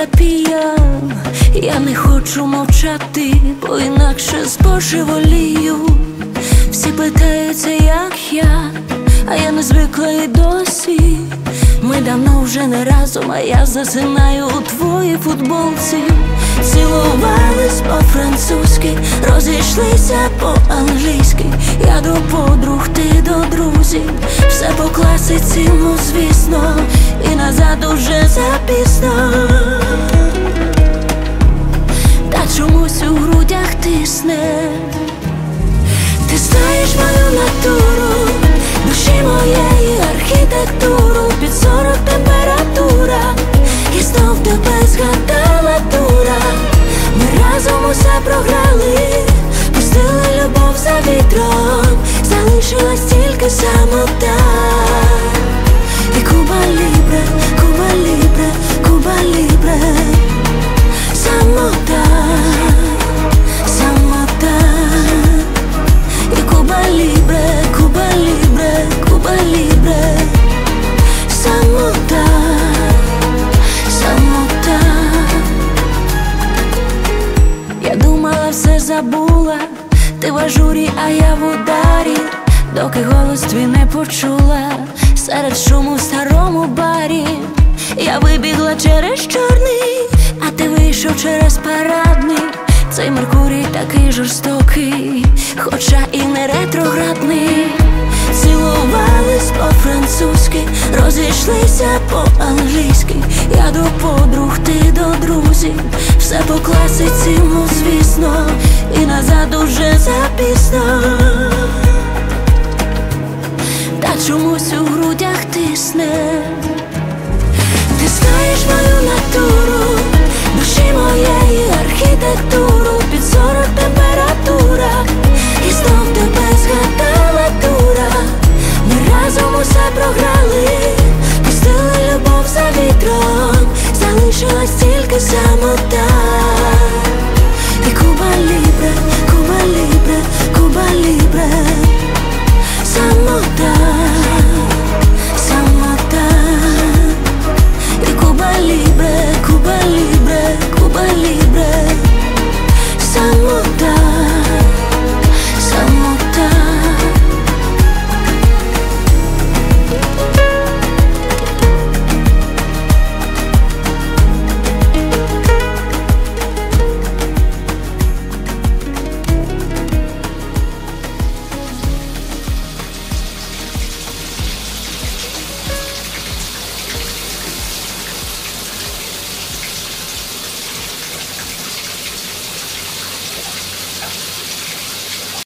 терапія. Я не хочу мовчати, бо інакше збожеволію. Всі питаються, як я, а я не звикла і досі. Ми давно вже не разом, а я засинаю у твоїй футболці. Цілувались по-французьки, розійшлися по-англійськи. Я до подруг, ти до друзів, все по класиці, ну звісно, і назад уже запізно. Та чомусь у грудях тисне. Ти знаєш мою натуру, душі моєї архітектуру. Під 40 температура, і знов тебе згадала дура. Ми разом усе програли, пустили любов за вітром, залишилась тільки самота. І Куба Лібре, Куба Лібре, Куба Лібре. Самота, самота. І Куба Лібре, Куба Лібре, Куба Лібре. Самота, самота. Я думала, все забула, ти в ажурі, а я в ударі. Доки голос твій не почула серед шуму в старому барі. Я вибігла через чорний, а ти вийшов через парадний. Цей Меркурій такий жорстокий, хоча і не ретроградний. Цілувались по-французьки, розійшлися по-англійськи. Я до подруг, ти до друзів, все по класиці, ну звісно, і назад уже запізно. Та чомусь у грудях тисне. Ти знаєш мою натуру, душі моєї